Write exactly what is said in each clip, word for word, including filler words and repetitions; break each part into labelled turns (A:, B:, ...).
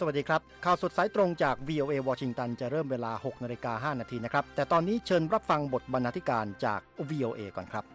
A: สวัสดีครับข่าวสดสายตรงจาก วี โอ เอ วอชิงตันจะเริ่มเวลา หกนาฬิกาห้านาทีนะครับแต่ตอนนี้เชิญรับฟังบทบรรณาธิการจาก วี โอ เอ ก่อนครับ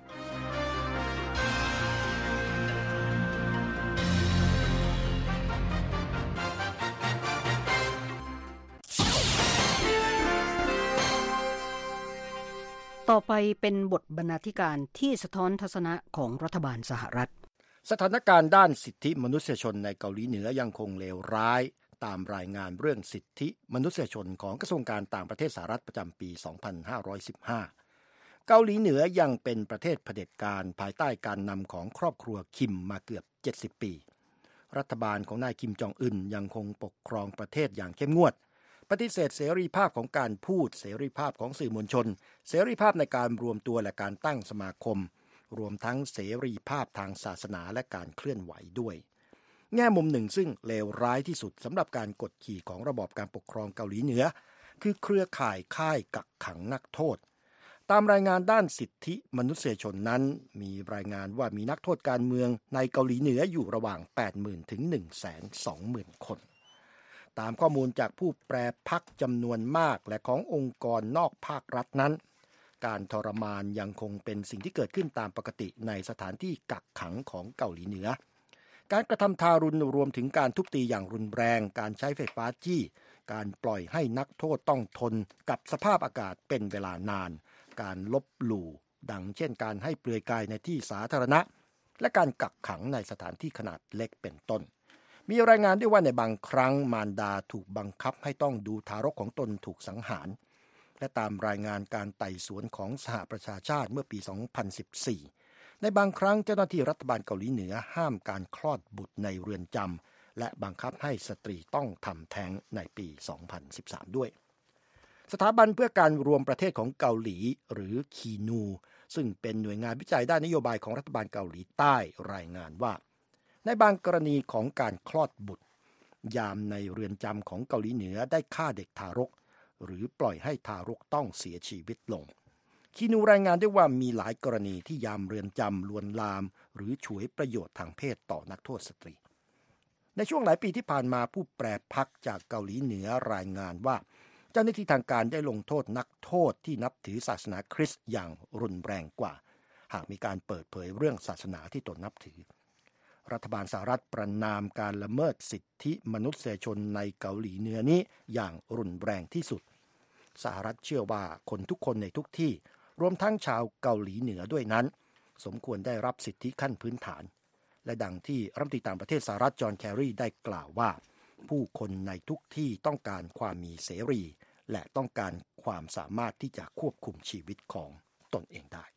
B: ต่อไปเป็นบทบรรณาธิการที่สะท้อนทัศนะของรัฐบาลสหรัฐ
A: สถานการณ์ด้านสิทธิมนุษยชนในเกาหลีเหนือยังคงเลวร้ายตามรายงานเรื่องสิทธิมนุษยชนของกระทรวงการต่างประเทศสหรัฐประจำปี สองพันห้าร้อยสิบห้า เกาหลีเหนือยังเป็นประเทศเผด็จการภายใต้การนำของครอบครัวคิมมาเกือบ เจ็ดสิบ ปี รัฐบาลของนายคิมจองอึนยังคงปกครองประเทศอย่างเข้มงวดปฏิเสธเสรีภาพของการพูดเสรีภาพของสื่อมวลชนเสรีภาพในการรวมตัวและการตั้งสมาคมรวมทั้งเสรีภาพทางศาสนาและการเคลื่อนไหวด้วยแง่มุมหนึ่งซึ่งเลวร้ายที่สุดสำหรับการกดขี่ของระบอบการปกครองเกาหลีเหนือคือเครือข่ายค่ายกักขังนักโทษตามรายงานด้านสิทธิมนุษยชนนั้นมีรายงานว่ามีนักโทษการเมืองในเกาหลีเหนืออยู่ระหว่าง แปดหมื่น ถึง หนึ่งแสนสองหมื่น คนตามข้อมูลจากผู้แปรพรรคจำนวนมากและขององค์กรนอกภาครัฐนั้นการทรมานยังคงเป็นสิ่งที่เกิดขึ้นตามปกติในสถานที่กักขังของเกาหลีเหนือการกระทำทารุณรวมถึงการทุบตีอย่างรุนแรงการใช้ไฟฟ้าจี้การปล่อยให้นักโทษต้องทนกับสภาพอากาศเป็นเวลานานการลบหลู่ดังเช่นการให้เปลือยกายในที่สาธารณะและการกักขังในสถานที่ขนาดเล็กเป็นต้นมีรายงานด้วยว่าในบางครั้งมารดาถูกบังคับให้ต้องดูทารกของตนถูกสังหารและตามรายงานการไต่สวนของสหประชาชาติเมื่อปี สองพันสิบสี่ ในบางครั้งเจ้าหน้าที่รัฐบาลเกาหลีเหนือห้ามการคลอดบุตรในเรือนจำและบังคับให้สตรีต้องทำแท้งในปี สองพันสิบสาม ด้วยสถาบันเพื่อการรวมประเทศของเกาหลีหรือคีนูซึ่งเป็นหน่วยงานวิจัยด้านนโยบายของรัฐบาลเกาหลีใต้รายงานว่าในบางกรณีของการคลอดบุตรยามในเรือนจำของเกาหลีเหนือได้ฆ่าเด็กทารกหรือปล่อยให้ทารกต้องเสียชีวิตลงคีนูรายงานได้ว่ามีหลายกรณีที่ยามเรือนจำลวนลามหรือฉวยประโยชน์ทางเพศต่อนักโทษสตรีในช่วงหลายปีที่ผ่านมาผู้แปรพรรคจากเกาหลีเหนือรายงานว่าเจ้าหน้าที่ทางการได้ลงโทษนักโทษที่นับถือศาสนาคริสต์อย่างรุนแรงกว่าหากมีการเปิดเผยเรื่องศาสนาที่ตนนับถือรัฐบาลสหรัฐประณามการละเมิดสิทธิมนุษยชนในเกาหลีเหนือนี้อย่างรุนแรงที่สุดสหรัฐเชื่อว่าคนทุกคนในทุกที่รวมทั้งชาวเกาหลีเหนือด้วยนั้นสมควรได้รับสิทธิขั้นพื้นฐานและดังที่รัฐมนตรีต่างประเทศสหรัฐจอห์นแครีได้กล่าวว่าผู้คนในทุกที่ต้องการความมีเสรีและต้องการความสามารถที่จะควบคุมชีวิตของตนเองได้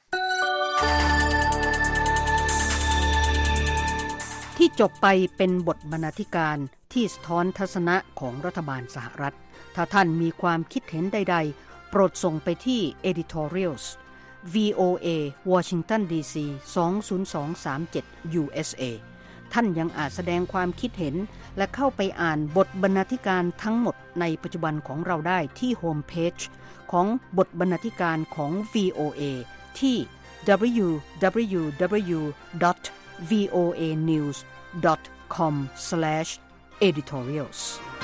B: ที่จบไปเป็นบทบรรณาธิการที่สะท้อนทัศนะของรัฐบาลสหรัฐถ้าท่านมีความคิดเห็นใดๆโปรดส่งไปที่ editorials วี โอ เอ Washington ดี ซี สอง ศูนย์ สอง สาม เจ็ด ยู เอส เอ ท่านยังอาจแสดงความคิดเห็นและเข้าไปอ่านบทบรรณาธิการทั้งหมดในปัจจุบันของเราได้ที่โฮมเพจของบทบรรณาธิการของ วี โอ เอ ที่ ดับเบิลยู ดับเบิลยู ดับเบิลยู ดอท วี โอ เอ นิวส์ ดอท คอม สแลช เอดิทอเรียลส์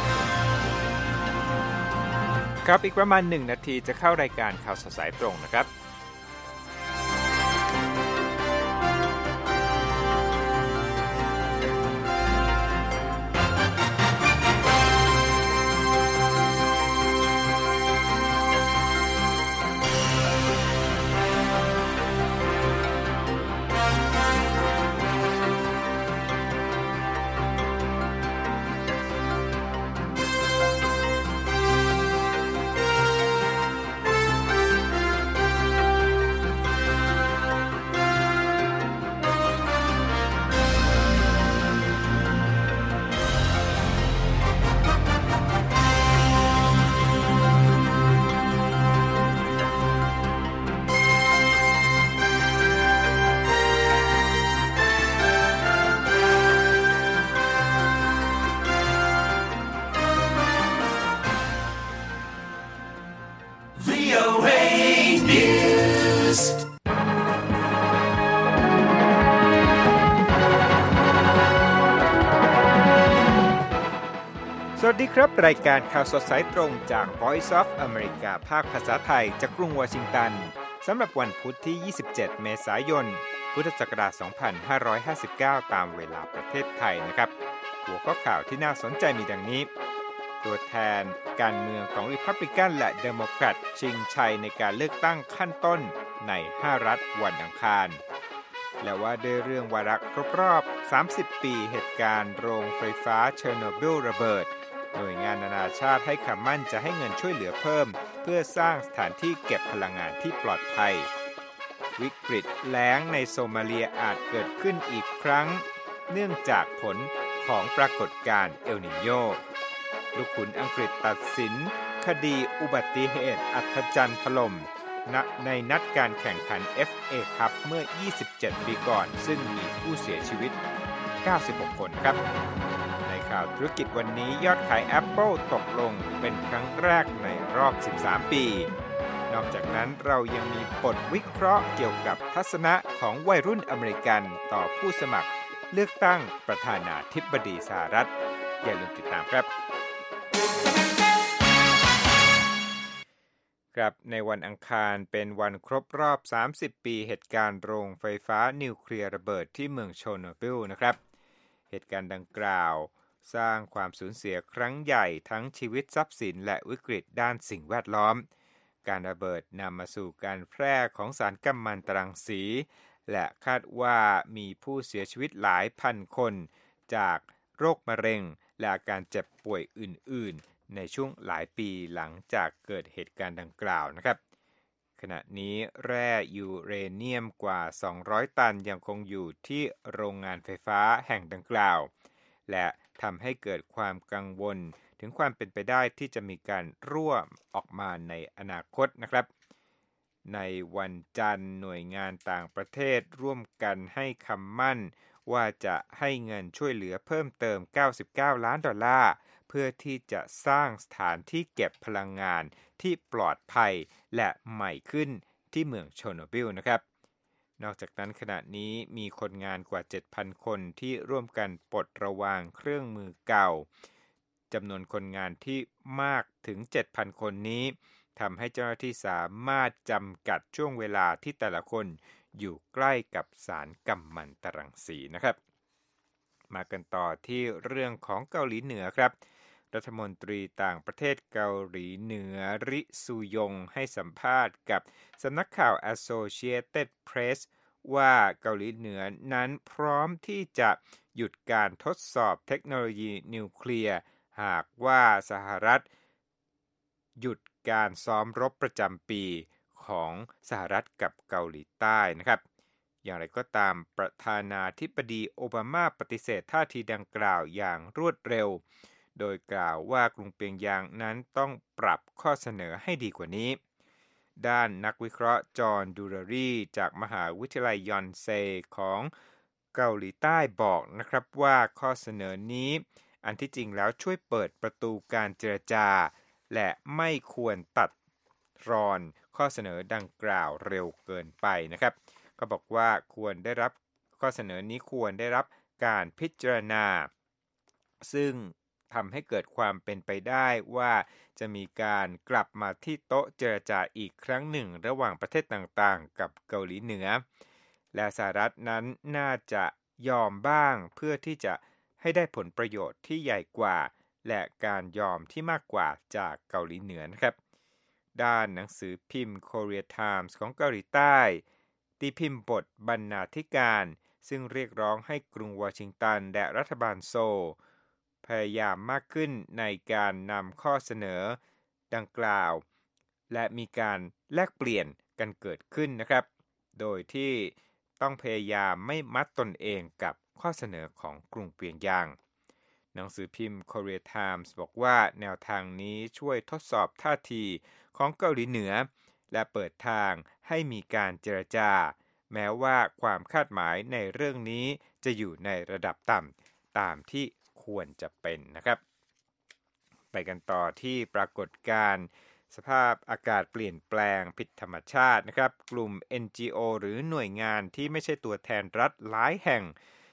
C: ครับอีกประมาณหนึ่งนาทีจะเข้ารายการข่าวสายตรงนะครับดีครับรายการข่าวสดสายตรงจาก Voice of America ภาคภาษาไทยจากกรุงวอชิงตันสำหรับวันพุธที่ยี่สิบเจ็ดเมษายนพุทธศักราชสองพันห้าร้อยห้าสิบเก้าตามเวลาประเทศไทยนะครับหัวข้อข่าวที่น่าสนใจมีดังนี้ตัวแทนการเมืองของ Republican และ Democrat ชิงชัยในการเลือกตั้งขั้นต้นในห้ารัฐวันอังคารและว่าด้วยเรื่องวาระครบรอบสามสิบปีเหตุการณ์โรงไฟฟ้าเชอร์โนบิลระเบิดหน่วยงานนานาชาติให้คำมั่นจะให้เงินช่วยเหลือเพิ่มเพื่อสร้างสถานที่เก็บพลังงานที่ปลอดภัยวิกฤตแล้งในโซมาเลียอาจเกิดขึ้นอีกครั้งเนื่องจากผลของปรากฏการณ์เอลนิโญลูกขุนอังกฤษตัดสินคดีอุบัติเหตุอัศจรรย์ถล่มในนัดการแข่งขัน เอฟ เอ Cup เมื่อยี่สิบเจ็ดปีก่อนซึ่งมีผู้เสียชีวิตเก้าสิบหกคนครับในข่าวธุรกิจวันนี้ยอดขาย Apple ตกลงเป็นครั้งแรกในรอบสิบสามปีนอกจากนั้นเรายังมีบทวิเคราะห์เกี่ยวกับทัศนะของวัยรุ่นอเมริกันต่อผู้สมัครเลือกตั้งประธานาธิบดีสหรัฐอย่าลืมติดตามครับครับในวันอังคารเป็นวันครบรอบสามสิบปีเหตุการณ์โรงไฟฟ้านิวเคลียร์ระเบิดที่เมืองเชอร์โนบิลนะครับเหตุการณ์ดังกล่าวสร้างความสูญเสียครั้งใหญ่ทั้งชีวิตทรัพย์สินและวิกฤตด้านสิ่งแวดล้อมการระเบิดนำมาสู่การแพร่ของสารกัมมันตรังสีและคาดว่ามีผู้เสียชีวิตหลายพันคนจากโรคมะเร็งและอาการเจ็บป่วยอื่นๆในช่วงหลายปีหลังจากเกิดเหตุการณ์ดังกล่าวนะครับขณะนี้แร่ยูเรเนียมกว่าสองร้อยตันยังคงอยู่ที่โรงงานไฟฟ้าแห่งดังกล่าวและทำให้เกิดความกังวลถึงความเป็นไปได้ที่จะมีการรั่วออกมาในอนาคตนะครับในวันจันทร์หน่วยงานต่างประเทศร่วมกันให้คำมั่นว่าจะให้เงินช่วยเหลือเพิ่มเติมเก้าสิบเก้าล้านดอลลาร์เพื่อที่จะสร้างสถานที่เก็บพลังงานที่ปลอดภัยและใหม่ขึ้นที่เมืองเชอร์โนบิลนะครับนอกจากนั้นขณะนี้มีคนงานกว่า เจ็ดพัน คนที่ร่วมกันปลดระวางเครื่องมือเก่าจำนวนคนงานที่มากถึง เจ็ดพัน คนนี้ทำให้เจ้าหน้าที่สามารถจำกัดช่วงเวลาที่แต่ละคนอยู่ใกล้กับสารกัมมันตรังสีนะครับมากันต่อที่เรื่องของเกาหลีเหนือครับรัฐมนตรีต่างประเทศเกาหลีเหนือริซูยงให้สัมภาษณ์กับสำนักข่าว Associated Press ว่าเกาหลีเหนือนั้นพร้อมที่จะหยุดการทดสอบเทคโนโลยีนิวเคลียร์หากว่าสหรัฐหยุดการซ้อมรบประจำปีของสหรัฐกับเกาหลีใต้นะครับอย่างไรก็ตามประธานาธิบดีโอบามาปฏิเสธท่าทีดังกล่าวอย่างรวดเร็วโดยกล่าวว่ากรุงเปียงยางนั้นต้องปรับข้อเสนอให้ดีกว่านี้ด้านนักวิเคราะห์จอห์นดูรารีจากมหาวิทยาลัยยอนเซของเกาหลีใต้บอกนะครับว่าข้อเสนอนี้อันที่จริงแล้วช่วยเปิดประตูการเจรจาและไม่ควรตัดรอนข้อเสนอดังกล่าวเร็วเกินไปนะครับก็บอกว่าควรได้รับข้อเสนอนี้ควรได้รับการพิจารณาซึ่งทำให้เกิดความเป็นไปได้ว่าจะมีการกลับมาที่โต๊ะเจรจาอีกครั้งหนึ่งระหว่างประเทศต่างๆกับเกาหลีเหนือและสหรัฐนั้นน่าจะยอมบ้างเพื่อที่จะให้ได้ผลประโยชน์ที่ใหญ่กว่าและการยอมที่มากกว่าจากเกาหลีเหนือนะครับด้านหนังสือพิมพ์ Korea Times ของเกาหลีใต้ตีพิมพ์บทบรรณาธิการซึ่งเรียกร้องให้กรุงวอชิงตันและรัฐบาลโซลพยายามมากขึ้นในการนำข้อเสนอดังกล่าวและมีการแลกเปลี่ยนกันเกิดขึ้นนะครับโดยที่ต้องพยายามไม่มัดตนเองกับข้อเสนอของกรุงเปียงยางหนังสือพิมพ์ Korea Times บอกว่าแนวทางนี้ช่วยทดสอบท่าทีของเกาหลีเหนือและเปิดทางให้มีการเจรจาแม้ว่าความคาดหมายในเรื่องนี้จะอยู่ในระดับต่ำตามที่ควรจะเป็นนะครับไปกันต่อที่ปรากฏการณ์สภาพอากาศเปลี่ยนแปลงผิดธรรมชาตินะครับกลุ่ม เอ็น จี โอ หรือหน่วยงานที่ไม่ใช่ตัวแทนรัฐหลายแห่ง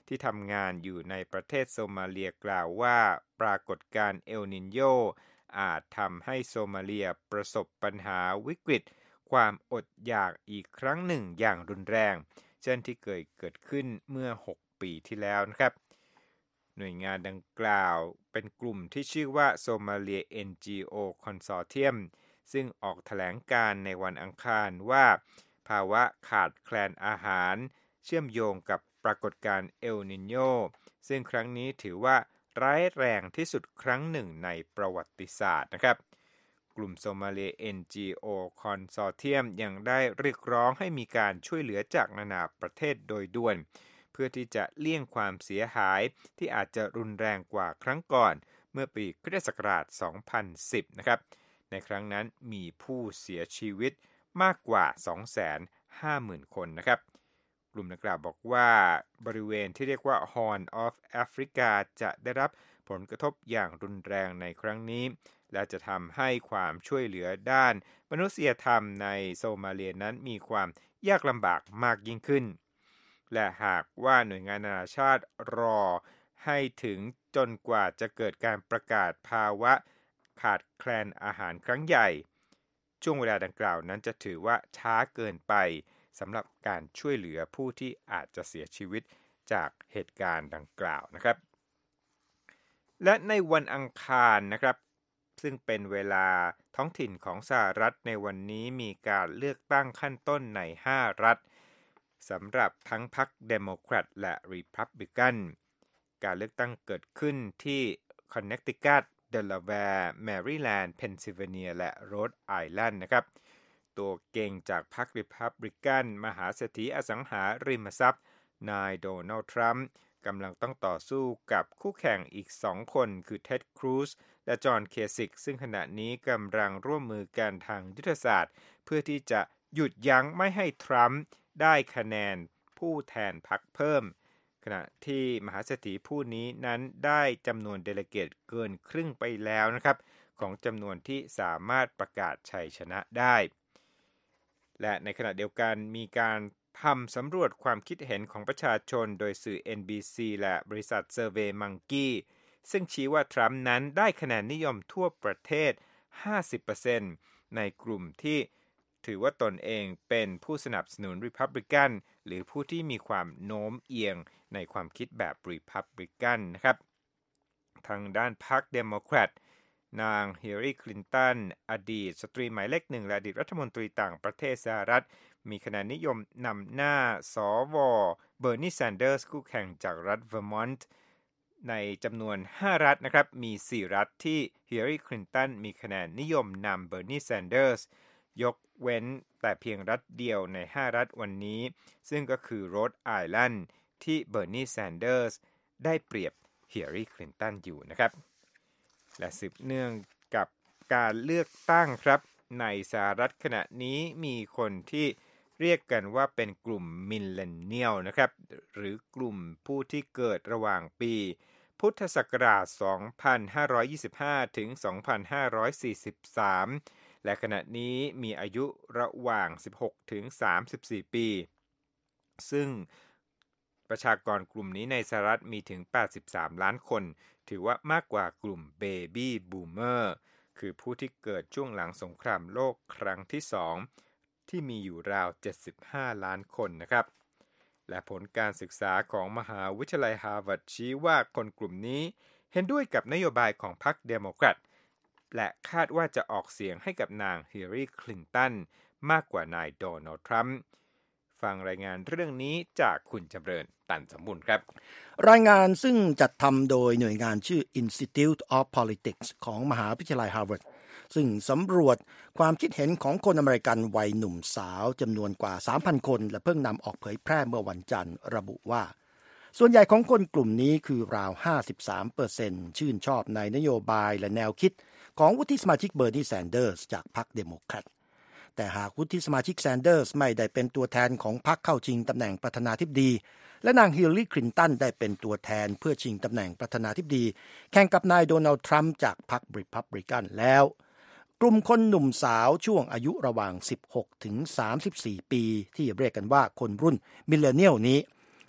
C: ที่ทำงานอยู่ในประเทศโซมาเลียกล่าวว่าปรากฏการณ์เอลนิโญอาจทำให้โซมาเลียประสบปัญหาวิกฤตความอดอยากอีกครั้งหนึ่งอย่างรุนแรงเช่นที่เคยเกิดขึ้นเมื่อหกปีที่แล้วนะครับหน่วยงานดังกล่าวเป็นกลุ่มที่ชื่อว่า Somalia เอ็น จี โอ Consortium ซึ่งออกแถลงการในวันอังคารว่าภาวะขาดแคลนอาหารเชื่อมโยงกับปรากฏการณ์เอลนิโญซึ่งครั้งนี้ถือว่าร้ายแรงที่สุดครั้งหนึ่งในประวัติศาสตร์นะครับกลุ่ม Somalia เอ็น จี โอ Consortium ยังได้เรียกร้องให้มีการช่วยเหลือจากนานาประเทศโดยด่วนเพื่อที่จะเลี่ยงความเสียหายที่อาจจะรุนแรงกว่าครั้งก่อนเมื่อปีคริสตศักราช สองพันสิบ นะครับในครั้งนั้นมีผู้เสียชีวิตมากกว่า สองแสนห้าหมื่น คนนะครับกลุ่มดังกล่าวบอกว่าบริเวณที่เรียกว่า Horn of Africa จะได้รับผลกระทบอย่างรุนแรงในครั้งนี้และจะทำให้ความช่วยเหลือด้านมนุษยธรรมในโซมาเลียนั้นมีความยากลำบากมากยิ่งขึ้นและหากว่าหน่วยงานนานาชาติรอให้ถึงจนกว่าจะเกิดการประกาศภาวะขาดแคลนอาหารครั้งใหญ่ช่วงเวลาดังกล่าวนั้นจะถือว่าช้าเกินไปสำหรับการช่วยเหลือผู้ที่อาจจะเสียชีวิตจากเหตุการณ์ดังกล่าวนะครับและในวันอังคารนะครับซึ่งเป็นเวลาท้องถิ่นของสหรัฐในวันนี้มีการเลือกตั้งขั้นต้นในห้ารัฐสำหรับทั้งพรรคเดโมแครตและรีพับลิกันการเลือกตั้งเกิดขึ้นที่คอนเนคติคัตเดลาแวร์แมริแลนด์เพนซิลเวเนียและโรดไอแลนด์นะครับตัวเก่งจากพรรครีพับลิกันมหาเศรษฐีอสังหาริมทรัพย์นายโดนัลด์ทรัมป์กำลังต้องต่อสู้กับคู่แข่งอีกสองคนคือเท็ดครูซและจอห์นเคซิกซึ่งขณะนี้กำลังร่วมมือกันทางยุทธศาสตร์เพื่อที่จะหยุดยั้งไม่ให้ทรัมป์ได้คะแนนผู้แทนพรรคเพิ่มขณะที่มหาเศรษฐีผู้นี้นั้นได้จำนวนเดเลเกตเกินครึ่งไปแล้วนะครับของจำนวนที่สามารถประกาศชัยชนะได้และในขณะเดียวกันมีการทำสำรวจความคิดเห็นของประชาชนโดยสื่อ เอ็น บี ซี และบริษัท Survey Monkey ซึ่งชี้ว่าทรัมป์นั้นได้คะแนนนิยมทั่วประเทศ ห้าสิบเปอร์เซ็นต์ ในกลุ่มที่ถือว่าตนเองเป็นผู้สนับสนุน Republican หรือผู้ที่มีความโน้มเอียงในความคิดแบบ Republican นะครับทางด้านพรรคเดโมแครตนางฮิลลารีคลินตันอดีตสตรีหมายเลขหนึ่งและอดีตรัฐมนตรีต่างประเทศสหรัฐมีคะแนนนิยมนำหน้าสวเบอร์นีแซนเดอร์สคู่แข่งจากรัฐเวอร์มอนต์ในจำนวนห้ารัฐนะครับมีสี่รัฐที่ฮิลลารีคลินตันมีคะแนนนิยมนำเบอร์นีแซนเดอร์สยกเว้นแต่เพียงรัฐเดียวในห้ารัฐวันนี้ซึ่งก็คือโรดไอแลนด์ที่เบอร์นีแซนเดอร์สได้เปรียบฮิลลารีคลินตันอยู่นะครับและสืบเนื่องกับการเลือกตั้งครับในสหรัฐขณะนี้มีคนที่เรียกกันว่าเป็นกลุ่มมิลเลนเนียลนะครับหรือกลุ่มผู้ที่เกิดระหว่างปีพุทธศักราช สองพันห้าร้อยยี่สิบห้า ถึง สองพันห้าร้อยสี่สิบสาม และขณะนี้มีอายุระหว่าง สิบหก ถึง สามสิบสี่ ปีซึ่งประชากรกลุ่มนี้ในสหรัฐมีถึง แปดสิบสาม ล้านคนถือว่ามากกว่ากลุ่มเบบี้บูมเมอร์คือผู้ที่เกิดช่วงหลังสงครามโลกครั้งที่สองที่มีอยู่ราวเจ็ดสิบห้าล้านคนนะครับและผลการศึกษาของมหาวิทยาลัยฮาร์วาร์ดชี้ว่าคนกลุ่มนี้เห็นด้วยกับนโยบายของพรรคเดโมแครตและคาดว่าจะออกเสียงให้กับนางฮิลลารีคลินตันมากกว่านายโดนัลด์ทรัมป์ฟังรายงานเรื่องนี้จากคุณจำเริญตันสมบูรณ์ครับ
A: รายงานซึ่งจัดทำโดยหน่วยงานชื่อ Institute of Politics ของมหาวิทยาลัยฮาร์วาร์ดซึ่งสำรวจความคิดเห็นของคนอเมริกันวัยหนุ่มสาวจำนวนกว่า สามพัน คนและเพิ่งนำออกเผยแพร่เมื่อวันจันทร์ระบุว่าส่วนใหญ่ของคนกลุ่มนี้คือราว ห้าสิบสามเปอร์เซ็นต์ ชื่นชอบในนโยบายและแนวคิดของวุฒิสมาชิกเบอร์นีแซนเดอร์สจากพรรคเดโมแครตแต่หากวุฒิสมาชิกแซนเดอร์สไม่ได้เป็นตัวแทนของพรรคเข้าชิงตำแหน่งประธานาธิบดีและนางฮิลลารีคลินตันได้เป็นตัวแทนเพื่อชิงตำแหน่งประธานาธิบดีแข่งกับนายโดนัลด์ทรัมป์จากพรรครีพับลิกันแล้วกลุ่มคนหนุ่มสาวช่วงอายุระหว่างสิบหกถึงสามสิบสี่ปีที่เรียกกันว่าคนรุ่นมิลเลนเนียลนี้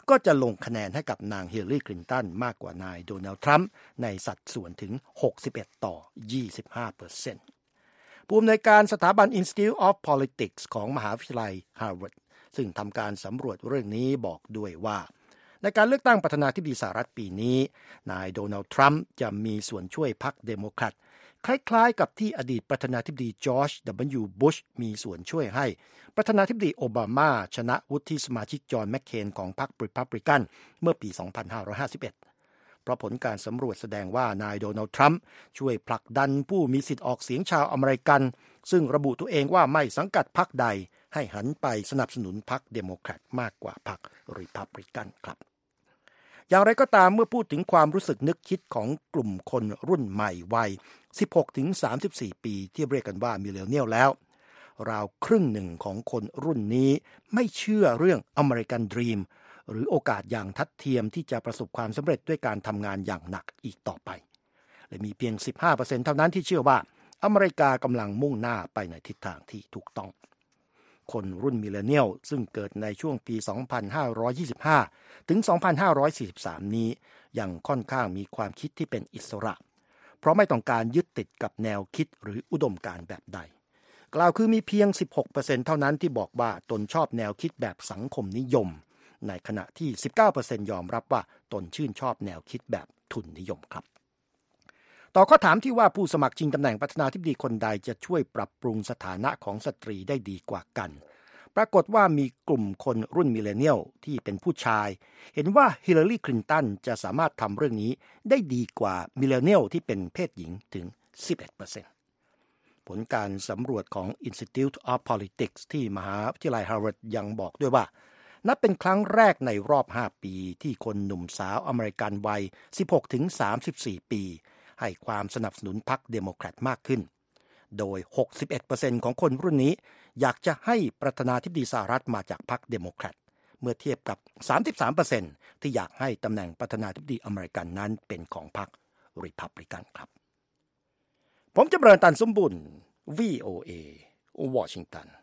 A: ก็จะลงคะแนนให้กับนางฮิลลารีคลินตันมากกว่านายโดนัลด์ทรัมป์ในสัดส่วนถึงหกสิบเอ็ดต่อยี่สิบห้าเปอร์เซ็นต์ ผู้อำนวยการสถาบัน Institute of Politics ของมหาวิทยาลัย Harvard ซึ่งทำการสำรวจเรื่องนี้บอกด้วยว่าในการเลือกตั้งประธานาธิบดีสหรัฐปีนี้นายโดนัลด์ทรัมป์จะมีส่วนช่วยพรรคเดโมแครตคล้ายๆกับที่อดีตประธานาธิบดีจอร์จ ดับเบิลยู บุชมีส่วนช่วยให้ประธานาธิบดีโอบามาชนะวุฒิสมาชิกจอห์นแมคเคนของพรรครีพับลิกันเมื่อปี สองพันห้าร้อยห้าสิบเอ็ด เพราะผลการสำรวจแสดงว่านายโดนัลด์ทรัมป์ช่วยผลักดันผู้มีสิทธิ์ออกเสียงชาวอเมริกันซึ่งระบุตัวเองว่าไม่สังกัดพรรคใดให้หันไปสนับสนุนพรรคเดโมแครตมากกว่าพรรครีพับลิกันครับอย่างไรก็ตามเมื่อพูดถึงความรู้สึกนึกคิดของกลุ่มคนรุ่นใหม่วัย สิบหกถึงสามสิบสี่ ปีที่เรียกกันว่ามิลเลนเนียลแล้วราวครึ่งหนึ่งของคนรุ่นนี้ไม่เชื่อเรื่องอเมริกันดรีมหรือโอกาสอย่างทัดเทียมที่จะประสบความสำเร็จด้วยการทำงานอย่างหนักอีกต่อไปและมีเพียง สิบห้าเปอร์เซ็นต์ เท่านั้นที่เชื่อว่าอเมริกากำลังมุ่งหน้าไปในทิศทางที่ถูกต้องคนรุ่นมิลเลนเนียลซึ่งเกิดในช่วงปี สองพันห้าร้อยยี่สิบห้า ถึง สองพันห้าร้อยสี่สิบสาม นี้ยังค่อนข้างมีความคิดที่เป็นอิสระเพราะไม่ต้องการยึดติดกับแนวคิดหรืออุดมการณ์แบบใดกล่าวคือมีเพียง สิบหกเปอร์เซ็นต์ เท่านั้นที่บอกว่าตนชอบแนวคิดแบบสังคมนิยมในขณะที่ สิบเก้าเปอร์เซ็นต์ ยอมรับว่าตนชื่นชอบแนวคิดแบบทุนนิยมครับต่อข้อถามที่ว่าผู้สมัครชิงตำแหน่งประธานาธิบดีคนใดจะช่วยปรับปรุงสถานะของสตรีได้ดีกว่ากันปรากฏว่ามีกลุ่มคนรุ่นมิลเลนเนียลที่เป็นผู้ชายเห็นว่าฮิลลารีคลินตันจะสามารถทำเรื่องนี้ได้ดีกว่ามิลเลนเนียลที่เป็นเพศหญิงถึง สิบเอ็ดเปอร์เซ็นต์ ผลการสำรวจของ Institute of Politics ที่มหาวิทยาลัย Harvard ยังบอกด้วยว่านับเป็นครั้งแรกในรอบห้าปีที่คนหนุ่มสาวอเมริกันวัย สิบหกถึงสามสิบสี่ ปีให้ความสนับสนุนพรรคเดโมแครตมากขึ้นโดย หกสิบเอ็ดเปอร์เซ็นต์ ของคนรุ่นนี้อยากจะให้ประธานาธิบดีสหรัฐมาจากพรรคเดโมแครตเมื่อเทียบกับ สามสิบสามเปอร์เซ็นต์ ที่อยากให้ตำแหน่งประธานาธิบดีอเมริกันนั้นเป็นของพรรครีพับลิกันครับผมจำเริญตันสมบุญ วี โอ เอ วอชิงตัน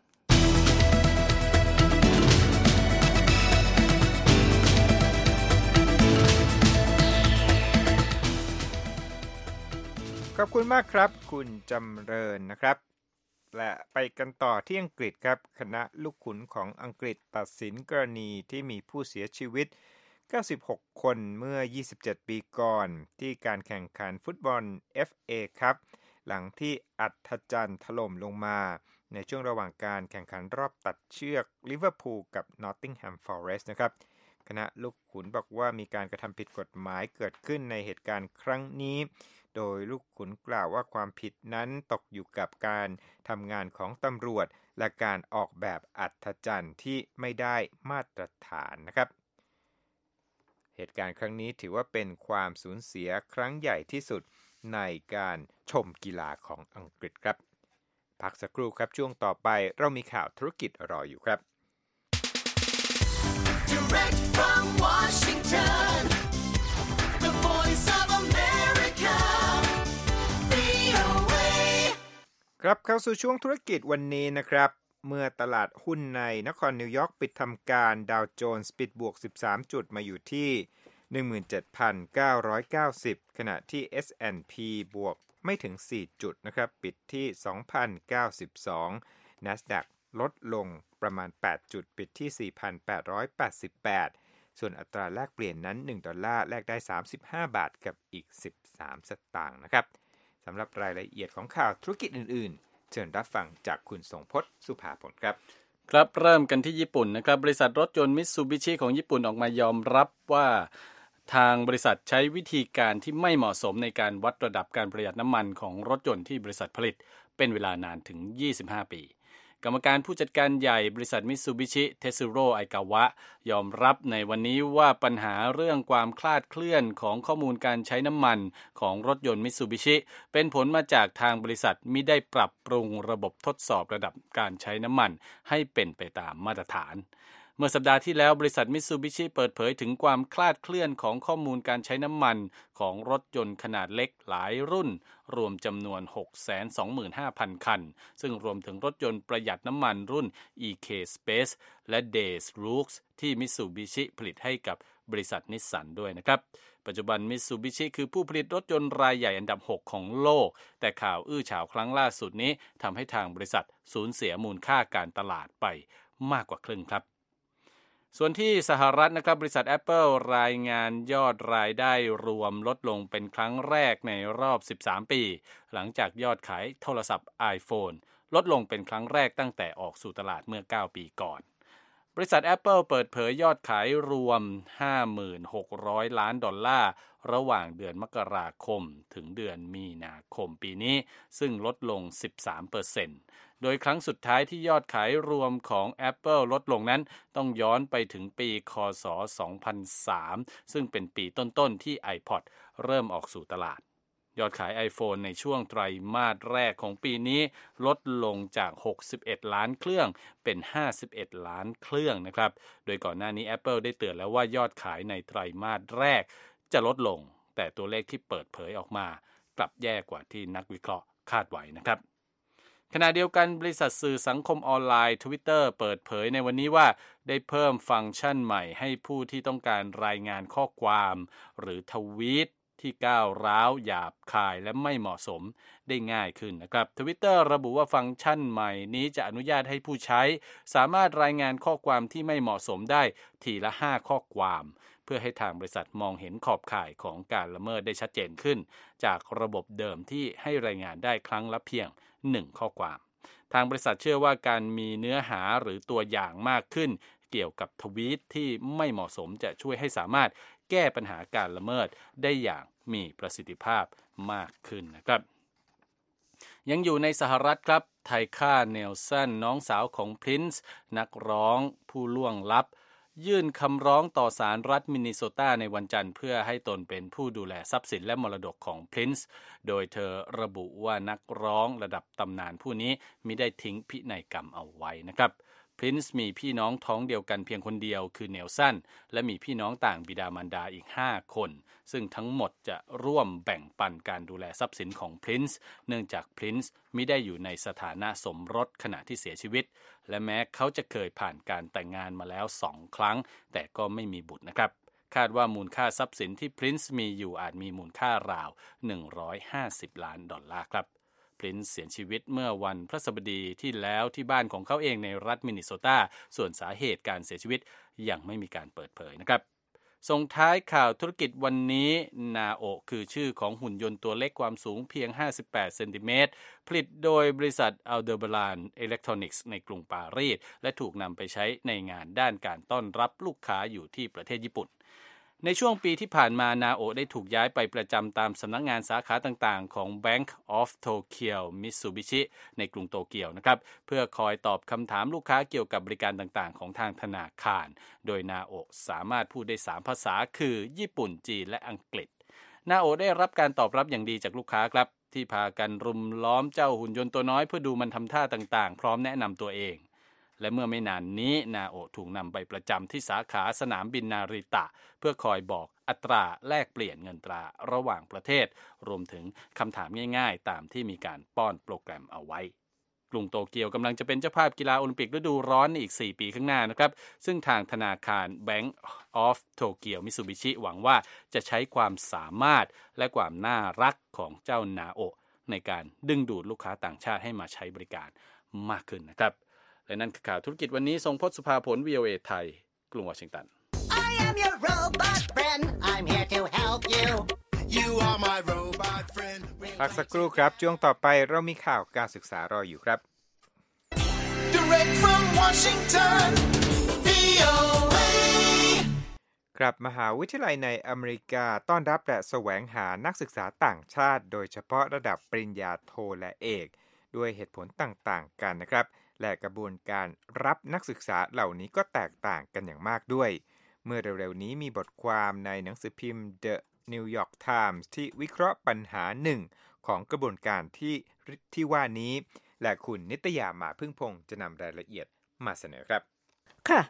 C: ขอบคุณมากครับคุณจำเริญนะครับและไปกันต่อที่อังกฤษครับคณะลูกขุนของอังกฤษตัดสินกรณีที่มีผู้เสียชีวิตเก้าสิบหกคนเมื่อยี่สิบเจ็ดปีก่อนที่การแข่งขันฟุตบอล เอฟ เอ ครับหลังที่อัศจรรย์ถล่มลงมาในช่วงระหว่างการแข่งขันรอบตัดเชือกลิเวอร์พูลกับนอตติงแฮมฟอเรสต์นะครับคณะลูกขุนบอกว่ามีการกระทำผิดกฎหมายเกิดขึ้นในเหตุการณ์ครั้งนี้โดยลูกขุนกล่าวว่าความผิดนั้นตกอยู่กับการทำงานของตำรวจและการออกแบบอัศจรรย์ที่ไม่ได้มาตรฐานนะครับเหตุการณ์ครั้งนี้ถือว่าเป็นความสูญเสียครั้งใหญ่ที่สุดในการชมกีฬาของอังกฤษครับพักสักครู่ครับช่วงต่อไปเรามีข่าวธุรกิจรออยู่ครับ Direct from Washington, the voice of America, วี โอ เอ ครับเข้าสู่ช่วงธุรกิจวันนี้นะครับเมื่อตลาดหุ้นในนครนิวยอร์กปิดทำการดาวโจนส์ปิดบวกสิบสามจุดมาอยู่ที่ หนึ่งหมื่นเจ็ดพันเก้าร้อยเก้าสิบ ขณะที่ เอส แอนด์ พี บวกไม่ถึงสี่จุดนะครับปิดที่ สองพันเก้าสิบสอง NASDAQ ลดลงประมาณแปดจุดปิดที่ สี่พันแปดร้อยแปดสิบแปด ส่วนอัตราแลกเปลี่ยนนั้นหนึ่งดอลลาร์แลกได้สามสิบห้าบาทกับอีกสิบสามสตางค์นะครับสำหรับรายละเอียดของข่าวธุรกิจอื่นๆเชิญรับฟังจากคุณทรงพจน์สุภาผลครับ
D: ครับเริ่มกันที่ญี่ปุ่นนะครับบริษัทรถยนต์มิตซูบิชิของญี่ปุ่นออกมายอมรับว่าทางบริษัทใช้วิธีการที่ไม่เหมาะสมในการวัดระดับการประหยัดน้ำมันของรถยนต์ที่บริษัทผลิตเป็นเวลานานถึงยี่สิบห้าปีกรรมการผู้จัดการใหญ่บริษัทมิตซูบิชิเทสึโร่ไอกาวะยอมรับในวันนี้ว่าปัญหาเรื่องความคลาดเคลื่อนของข้อมูลการใช้น้ำมันของรถยนต์มิตซูบิชิเป็นผลมาจากทางบริษัทมิได้ปรับปรุงระบบทดสอบระดับการใช้น้ำมันให้เป็นไปตามมาตรฐานเมื่อสัปดาห์ที่แล้วบริษัทมิตซูบิชิเปิดเผยถึงความคลาดเคลื่อนของข้อมูลการใช้น้ำมันของรถยนต์ขนาดเล็กหลายรุ่นรวมจำนวน หกแสนสองหมื่นห้าพัน คันซึ่งรวมถึงรถยนต์ประหยัดน้ำมันรุ่น อี เค Space และ Days Rooks ที่มิตซูบิชิผลิตให้กับบริษัทนิสสันด้วยนะครับปัจจุบันมิตซูบิชิคือผู้ผลิตรถยนต์รายใหญ่อันดับหกของโลกแต่ข่าวอื้อฉาวครั้งล่าสุดนี้ทำให้ทางบริษัทสูญเสียมูลค่าการตลาดไปมากกว่าครึ่งครับส่วนที่สหรัฐนะครับบริษัท Apple รายงานยอดรายได้รวมลดลงเป็นครั้งแรกในรอบสิบสามปีหลังจากยอดขายโทรศัพท์ iPhone ลดลงเป็นครั้งแรกตั้งแต่ออกสู่ตลาดเมื่อเก้าปีก่อนบริษัท Apple เปิดเผยยอดขายรวม ห้าหมื่นหกร้อย ล้านดอลลาร์ระหว่างเดือนมกราคมถึงเดือนมีนาคมปีนี้ซึ่งลดลง สิบสามเปอร์เซ็นต์ โดยครั้งสุดท้ายที่ยอดขายรวมของ Apple ลดลงนั้นต้องย้อนไปถึงปีค.ศ. สองพันสาม ซึ่งเป็นปีต้นๆที่ iPod เริ่มออกสู่ตลาดยอดขาย iPhone ในช่วงไตรมาสแรกของปีนี้ลดลงจากหกสิบเอ็ดล้านเครื่องเป็นห้าสิบเอ็ดล้านเครื่องนะครับโดยก่อนหน้านี้ Apple ได้เตือนแล้วว่ายอดขายในไตรมาสแรกจะลดลงแต่ตัวเลขที่เปิดเผยออกมากลับแย่กว่าที่นักวิเคราะห์คาดไว้นะครับขณะเดียวกันบริษัทสื่อสังคมออนไลน์ Twitter เปิดเผยในวันนี้ว่าได้เพิ่มฟังก์ชันใหม่ให้ผู้ที่ต้องการรายงานข้อความหรือทวีตที่ก้าวร้าวหยาบคายและไม่เหมาะสมได้ง่ายขึ้นนะครับ Twitter ระบุว่าฟังก์ชันใหม่นี้จะอนุญาตให้ผู้ใช้สามารถรายงานข้อความที่ไม่เหมาะสมได้ทีละห้าข้อความเพื่อให้ทางบริษัทมองเห็นขอบข่ายของการละเมิดได้ชัดเจนขึ้นจากระบบเดิมที่ให้รายงานได้ครั้งละเพียงหนึ่งข้อความทางบริษัทเชื่อว่าการมีเนื้อหาหรือตัวอย่างมากขึ้นเกี่ยวกับทวีตที่ไม่เหมาะสมจะช่วยให้สามารถแก้ปัญหาการละเมิดได้อย่างมีประสิทธิภาพมากขึ้นนะครับยังอยู่ในสหรัฐครับไทค่าเนลสันน้องสาวของพรินซ์นักร้องผู้ล่วงลับยื่นคำร้องต่อศาลรัฐมินนิโซตาในวันจันทร์เพื่อให้ตนเป็นผู้ดูแลทรัพย์สินและมรดกของพรินซ์โดยเธอระบุว่านักร้องระดับตำนานผู้นี้มิได้ทิ้งพินัยกรรมเอาไว้นะครับพรินซ์มีพี่น้องท้องเดียวกันเพียงคนเดียวคือเนลสันและมีพี่น้องต่างบิดามารดาอีกห้าคนซึ่งทั้งหมดจะร่วมแบ่งปันการดูแลทรัพย์สินของพรินซ์เนื่องจากพรินซ์มิได้อยู่ในสถานะสมรสขณะที่เสียชีวิตและแม้เขาจะเคยผ่านการแต่งงานมาแล้วสองครั้งแต่ก็ไม่มีบุตรนะครับคาดว่ามูลค่าทรัพย์สินที่พรินซ์มีอยู่อาจมีมูลค่าราวหนึ่งร้อยห้าสิบล้านดอลลาร์ครับพรินซ์เสียชีวิตเมื่อวันพฤหัสบดีที่แล้วที่บ้านของเขาเองในรัฐมินนิโซตาส่วนสาเหตุการเสียชีวิตยังไม่มีการเปิดเผยนะครับส่งท้ายข่าวธุรกิจวันนี้นาโอคือชื่อของหุ่นยนต์ตัวเล็กความสูงเพียงห้าสิบแปดเซนติเมตรผลิตโดยบริษัท Aldebaran Electronics ในกรุงปารีสและถูกนำไปใช้ในงานด้านการต้อนรับลูกค้าอยู่ที่ประเทศญี่ปุ่นในช่วงปีที่ผ่านมานาโอได้ถูกย้ายไปประจำตามสำนักงานสาขาต่างๆของ Bank of Tokyo Mitsubishi ในกรุงโตเกียวนะครับเพื่อคอยตอบคำถามลูกค้าเกี่ยวกับบริการต่างๆของทางธนาคารโดยนาโอสามารถพูดได้สามภาษาคือญี่ปุ่นจีนและอังกฤษนาโอได้รับการตอบรับอย่างดีจากลูกค้าครับที่พากันรุมล้อมเจ้าหุ่นยนต์ตัวน้อยเพื่อดูมันทำท่าต่างๆพร้อมแนะนำตัวเองและเมื่อไม่นานนี้นาโอถูกนำไปประจำที่สาขาสนามบินนาริตะเพื่อคอยบอกอัตราแลกเปลี่ยนเงินตราระหว่างประเทศรวมถึงคำถามง่ายๆตามที่มีการป้อนโปรแกรมเอาไว้กรุงโตเกียวกำลังจะเป็นเจ้าภาพกีฬาโอลิมปิกฤดูร้อนในอีกสี่ปีข้างหน้านะครับซึ่งทางธนาคาร Bank of Tokyo Mitsubishi หวังว่าจะใช้ความสามารถและความน่ารักของเจ้านาโอในการดึงดูดลูกค้าต่างชาติให้มาใช้บริการมากขึ้นนะครับและนั่นคือข่าวธุรกิจวันนี้ทรงพจน์สุภาผล วี โอ เอ ไทยกรุงวอชิงตัน
E: I am your robot friend I'm here to help you You are my robot friend
C: พักสักครู่ครับช่วงต่อไปเรามีข่าวการศึกษารออยู่ครับ
E: Direct from Washington วี โอ เอ
C: ครับมหาวิทยาลัยในอเมริกาต้อนรับและแสวงหานักศึกษาต่างชาติโดยเฉพาะระดับปริญญาโทและเอกด้วยเหตุผลต่างๆกันนะครับและกระบวนการรับนักศึกษาเหล่านี้ก็แตกต่างกันอย่างมากด้วยเมื่อเร็วๆนี้มีบทความในหนังสือพิมพ์ The New York Times ที่วิเคราะห์ปัญหาหนึ่งของกระบวนการที่ที่ว่านี้และคุณนิตยามาพึ่งพงษ์จะนำรายละเอียดมาเสนอครับ
B: ค่ะ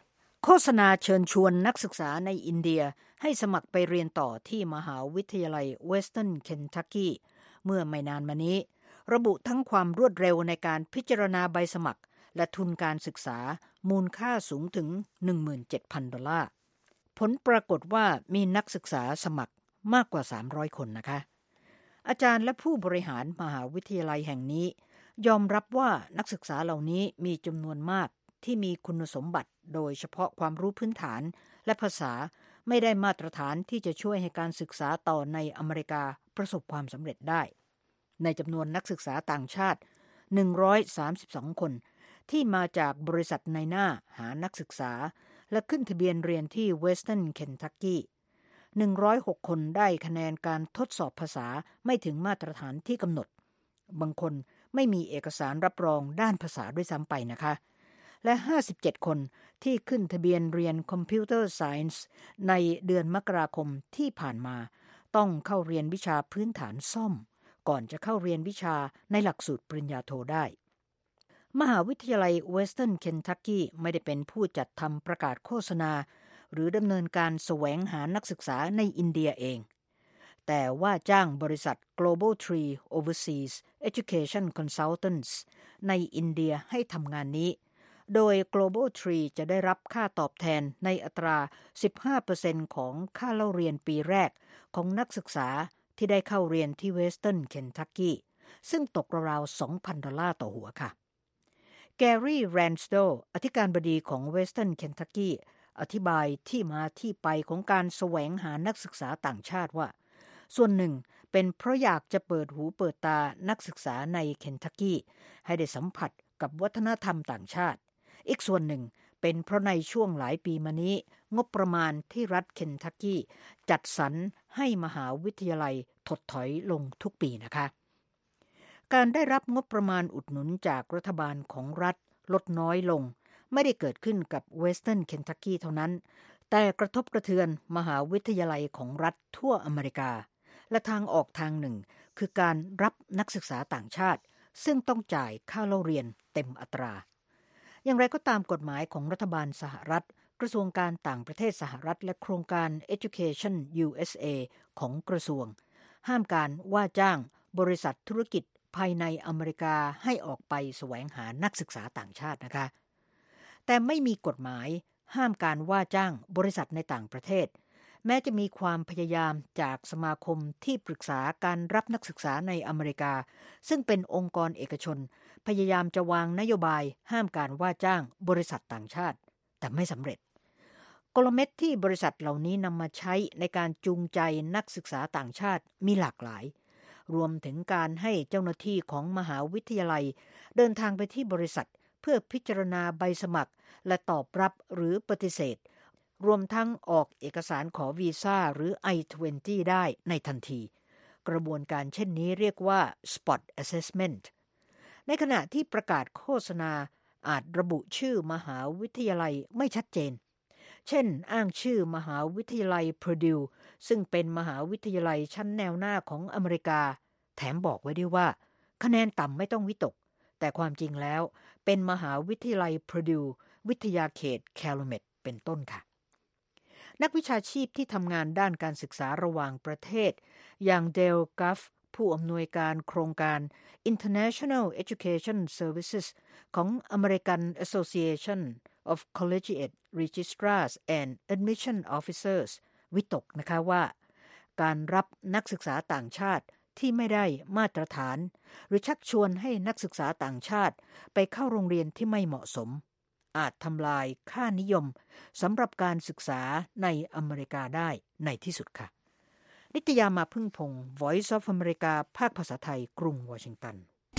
B: โฆษณาเชิญชวนนักศึกษาในอินเดียให้สมัครไปเรียนต่อที่มหาวิทยาลัยเวสเทิร์นเคนทักกี้เมื่อไม่นานมานี้ระบุทั้งความรวดเร็วในการพิจารณาใบสมัครและทุนการศึกษามูลค่าสูงถึง หนึ่งหมื่นเจ็ดพัน ดอลลาร์ผลปรากฏว่ามีนักศึกษาสมัครมากกว่าสามร้อยคนนะคะอาจารย์และผู้บริหารมหาวิทยาลัยแห่งนี้ยอมรับว่านักศึกษาเหล่านี้มีจำนวนมากที่มีคุณสมบัติโดยเฉพาะความรู้พื้นฐานและภาษาไม่ได้มาตรฐานที่จะช่วยให้การศึกษาต่อในอเมริกาประสบความสำเร็จได้ในจำนวนนักศึกษาต่างชาติหนึ่งร้อยสามสิบสองคนที่มาจากบริษัทในหน้าหานักศึกษาและขึ้นทะเบียนเรียนที่เวสเทิร์นเคนทักกี้หนึ่งร้อยหกคนได้คะแนนการทดสอบภาษาไม่ถึงมาตรฐานที่กำหนดบางคนไม่มีเอกสารรับรองด้านภาษาด้วยซ้ำไปนะคะและห้าสิบเจ็ดคนที่ขึ้นทะเบียนเรียนคอมพิวเตอร์ไซน์ในเดือนมกราคมที่ผ่านมาต้องเข้าเรียนวิชาพื้นฐานซ่อมก่อนจะเข้าเรียนวิชาในหลักสูตรปริญญาโทได้มหาวิทยาลัยเวสเทิร์นเคนทักกี้ไม่ได้เป็นผู้จัดทำประกาศโฆษณาหรือดำเนินการแสวงหานักศึกษาในอินเดียเองแต่ว่าจ้างบริษัท Global Tree Overseas Education Consultants ในอินเดียให้ทำงานนี้โดย Global Tree จะได้รับค่าตอบแทนในอัตรา สิบห้าเปอร์เซ็นต์ ของค่าเล่าเรียนปีแรกของนักศึกษาที่ได้เข้าเรียนที่เวสเทิร์นเคนทักกี้ซึ่งตกราวๆ สองพัน ดอลลาร์ต่อหัวค่ะแกรี่แรนสโดอธิการบดีของเวสเทิร์นเคนทักกี้อธิบายที่มาที่ไปของการแสวงหานักศึกษาต่างชาติว่าส่วนหนึ่งเป็นเพราะอยากจะเปิดหูเปิดตานักศึกษาในเคนทักกี้ให้ได้สัมผัสกับวัฒนธรรมต่างชาติอีกส่วนหนึ่งเป็นเพราะในช่วงหลายปีมานี้งบประมาณที่รัฐเคนทักกี้จัดสรรให้มหาวิทยาลัยถดถอยลงทุกปีนะคะการได้รับงบประมาณอุดหนุนจากรัฐบาลของรัฐลดน้อยลงไม่ได้เกิดขึ้นกับเวสเทิร์นเคนทักกี้เท่านั้นแต่กระทบกระเทือนมหาวิทยาลัยของรัฐทั่วอเมริกาและทางออกทางหนึ่งคือการรับนักศึกษาต่างชาติซึ่งต้องจ่ายค่าเล่าเรียนเต็มอัตราอย่างไรก็ตามกฎหมายของรัฐบาลสหรัฐกระทรวงการต่างประเทศสหรัฐและโครงการ Education ยู เอส เอ ของกระทรวงห้ามการว่าจ้างบริษัทธุรกิจภายในอเมริกาให้ออกไปแสวงหานักศึกษาต่างชาตินะคะแต่ไม่มีกฎหมายห้ามการว่าจ้างบริษัทในต่างประเทศแม้จะมีความพยายามจากสมาคมที่ปรึกษาการรับนักศึกษาในอเมริกาซึ่งเป็นองค์กรเอกชนพยายามจะวางนโยบายห้ามการว่าจ้างบริษัทต่างชาติแต่ไม่สำเร็จกลเม็ดที่บริษัทเหล่านี้นำมาใช้ในการจูงใจนักศึกษาต่างชาติมีหลากหลายรวมถึงการให้เจ้าหน้าที่ของมหาวิทยาลัยเดินทางไปที่บริษัทเพื่อพิจารณาใบสมัครและตอบรับหรือปฏิเสธรวมทั้งออกเอกสารขอวีซ่าหรือ ไอ ยี่สิบ ได้ในทันทีกระบวนการเช่นนี้เรียกว่า Spot Assessment ในขณะที่ประกาศโฆษณาอาจระบุชื่อมหาวิทยาลัยไม่ชัดเจนเช่นอ้างชื่อมหาวิทยาลัย Purdue ซึ่งเป็นมหาวิทยาลัยชั้นแนวหน้าของอเมริกาแถมบอกไว้ด้วยว่าคะแนนต่ำไม่ต้องวิตกแต่ความจริงแล้วเป็นมหาวิทยาลัย Purdue วิทยาเขต Calumet เป็นต้นค่ะนักวิชาชีพที่ทำงานด้านการศึกษาระหว่างประเทศอย่างเดลกัฟผู้อำนวยการโครงการ International Education Services ของ American Association of Collegiate Registrars and Admission Officers วิตกนะคะว่าการรับนักศึกษาต่างชาติที่ไม่ได้มาตรฐานหรือชักชวนให้นักศึกษาต่างชาติไปเข้าโรงเรียนที่ไม่เหมาะสมอาจทำลายค่านิยมสำหรับการศึกษาในอเมริกาได้ในที่สุดค่ะนิตยามาพึ่งพงศ์ Voice of America ภาคภาษาไทยกรุงวอชิงตัน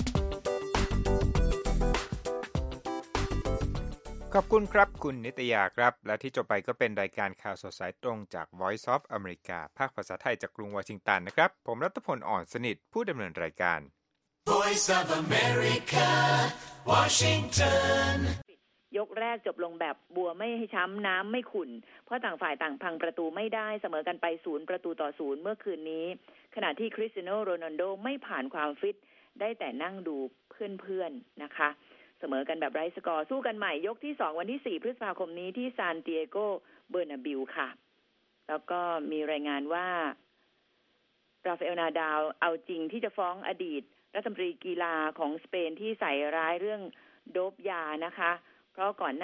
C: ขอบคุณครับคุณนิตยาครับและที่จบไปก็เป็นรายการข่าวสดสายตรงจาก Voice of America ภาคภาษาไทยจากกรุงวอชิงตันนะครับผมรัตพลอ่อนสนิทผู้ดำเนินรายการ
E: Voice of America Washington
F: ยกแรกจบลงแบบบัวไม่ให้ช้ำน้ำไม่ขุ่นเพราะต่างฝ่ายต่างพังประตูไม่ได้เสมอกันไปศูนย์ประตูต่อศูนย์เมื่อคืนนี้ขณะที่คริสเตียโนโรนัลโดไม่ผ่านความฟิตได้แต่นั่งดูเพื่อนๆนะคะเสมอกันแบบไร้สกอร์สู้กันใหม่ยกที่สองวันที่สี่พฤษภาคมนี้ที่ซานติเอโกเบอร์นาบิวค่ะแล้วก็มีรายงานว่าราฟาเอลนาดาลเอาจริงที่จะฟ้องอดีตรัฐมนตรีกีฬาของสเปนที่ใส่ร้ายเรื่องโดปยานะคะเพราะก่อน